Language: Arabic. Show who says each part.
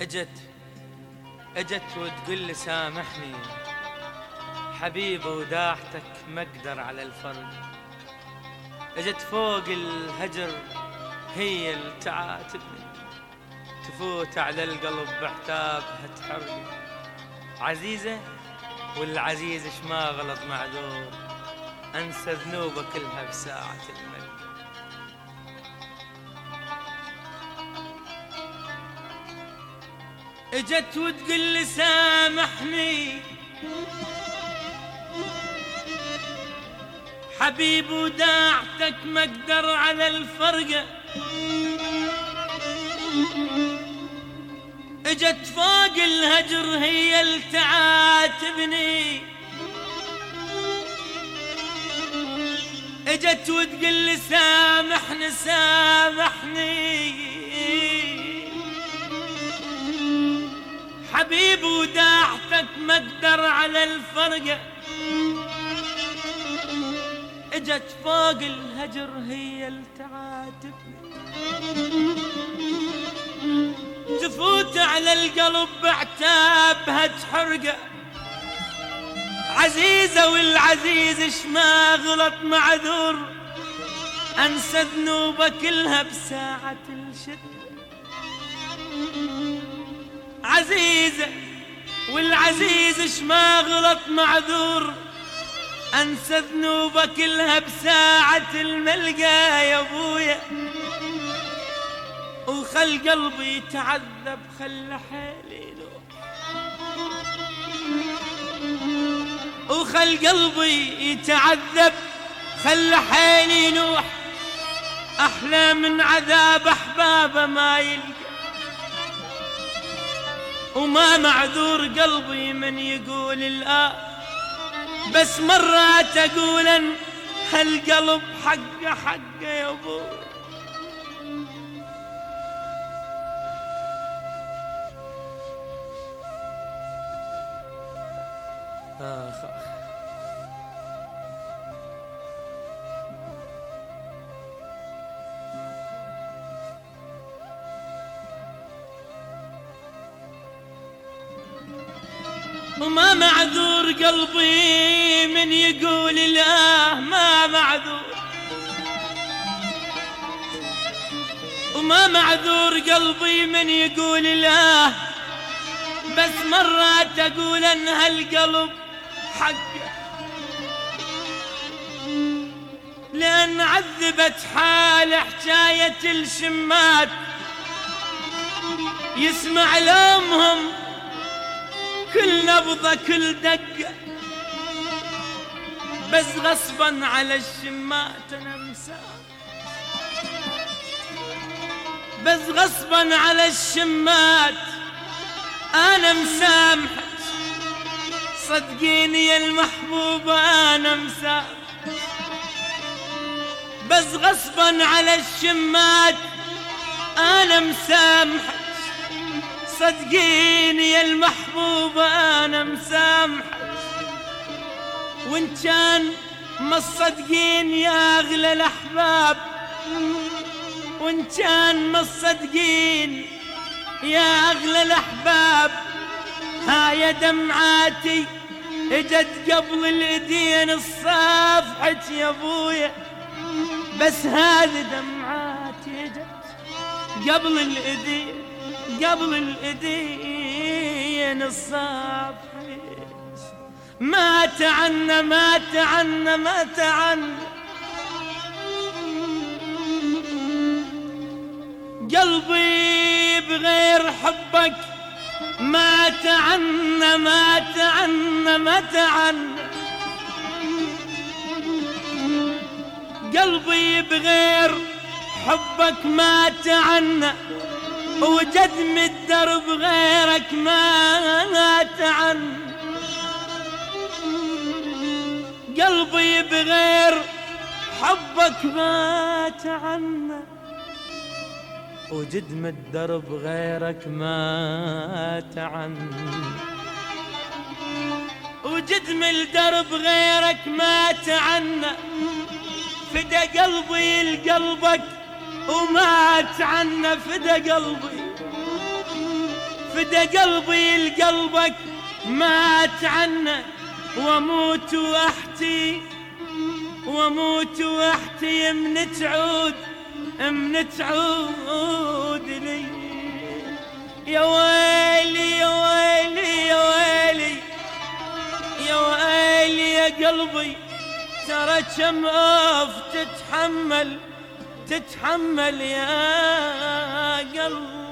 Speaker 1: اجت وتقول لي سامحني حبيبة وداحتك ما اقدر على الفرق. اجت فوق الهجر هي اللي تعاتبني، تفوت على القلب بعتابها تحرقي. عزيزة والعزيز اش ما غلط معذور، انسى ذنوبه كلها بساعة الملك. اجت وتقول لي سامحني حبيب وداعتك ما اقدر على الفرقة. اجت فوق الهجر هي اللي تعاتبني، اجت وتقول لي سامحني سامحني حبيب وداعتك ما اقدر على الفرقة. اجت فوق الهجر هي اللي تعاتبني، تفوت على القلب بعتابها تحرقه. عزيزة والعزيز اش ما غلط معذور، انسى ذنوبه كلها بساعة الشدة. عزيزة والعزيز اش ما غلط معذور، انسى ذنوبه كلها بساعة الملقى يا ابويا. وخل قلبي يتعذب خل حالي يروح، وخل قلبي يتعذب خل حالي ينوح. احلى من عذاب احبابه ما يلقى، وما معذور قلبي من يقول الآه، بس مرات اقول هالقلب حقه حقه يا ابو. وما معذور قلبي من يقول لا، ما معذور، وما معذور قلبي من يقول لا، بس مرات اقول ان هالقلب حقه. لان عذبت حال حكاية الشمات، يسمع لومهم كل نبضة كل دقة، بس غصبا على الشمات انا مسامح، بس غصبا على الشمات انا مسامحك. صدقيني يا المحبوبة انا مسامح، بس غصبا على الشمات انا مسامحك. صدقيني يا المحبوبة انا مسامحك. وان كان ما تصدقين يا اغلى الاحباب، وان كان ما تصدقين يا اغلى الاحباب، هاي دمعاتي اجت قبل الايدين الصافحت يا ابويا. بس هذه دمعاتي اجت قبل الايدين، قبل الايدين الصافحت. مات عنا مات عنا مات عنا قلبي بغير حبك، مات عنا مات عنا مات عنا قلبي بغير حبك مات عنا. وجدم الدرب غيرك مات عنا قلبي بغير حبك مات عنا. وجدم الدرب غيرك مات عنا، وجدم الدرب غيرك مات عنا. فدا قلبي لقلبك ومات عنا، فدا قلبي فدا قلبي لقلبك ما اتعنى، واموت واحتي واموت واحتي من تعود لي. يا ويلي يا ويلي يا ويلي يا ويلي يا قلبي، ترى كم تتحمل يا قلبي.